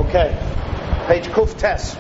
Okay, page Kuf Tes.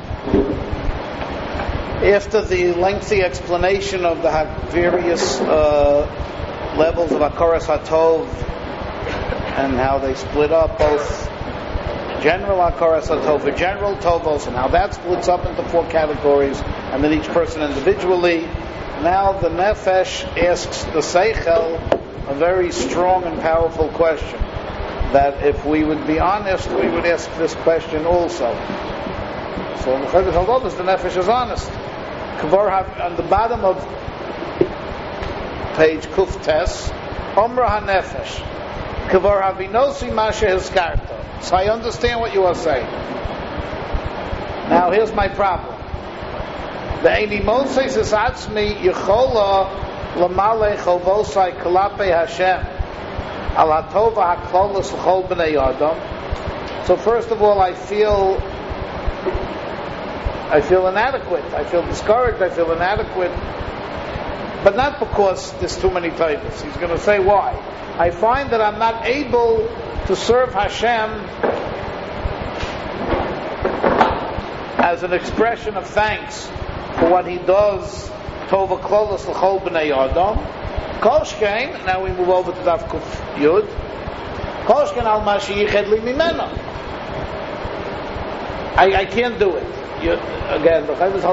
After the lengthy explanation of the various levels of Hakaras HaTov and how they split up, both general Hakaras HaTov for general Tovos, and how that splits up into 4 categories, and then each person individually. Now the Nefesh asks the Seichel a very strong and powerful question, that if we would be honest, we would ask this question also. So in the Chayvus Halodus, the Nefesh is honest. On the bottom of page Kuf Tes, Omra HaNefesh, Kvar Havinosi Masha Hiskarta. So I understand what you are saying. Now here's my problem. The Eini Moses is Atzmi Yechola Lamale Chovosai Kalape Hashem Al Hatova HaKlolos L'chol B'nei Adam. So first of all, I feel inadequate. I feel discouraged. I feel inadequate. But not because there's too many titles. He's going to say why. I find that I'm not able to serve Hashem as an expression of thanks for what He does. Tova Klolos L'chol B'nei Adam. Kolshkein. Now we move over to Daf Kuf Yud. Kolshkein al Mashi Yiched Li Mimena. I can't do it. Again, the Chayvus